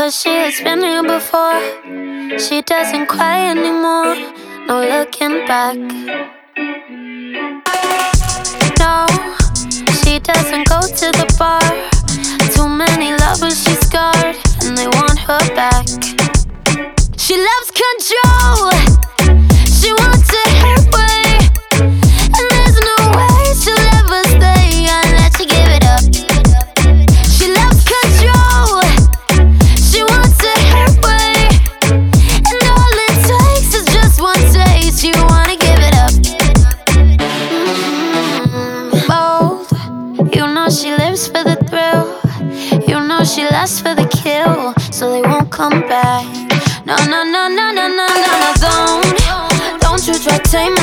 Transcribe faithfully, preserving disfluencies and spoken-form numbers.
Cause she has been here before. She doesn't cry anymore. No looking back. No, she doesn't go to the bar. Too many lovers she's scarred, and they want her back. She loves control. She wants it her way, and there's no way she'll ever stay unless you give it up. She loves control. She wants it her way, and all it takes is just one taste. You wanna give it up. Mm-hmm. Bold. You know she lives for the thrill. You know she lasts for the kill, so they won't come back. No, no, no, no, no, no, no, no, don't. Don't you try to tame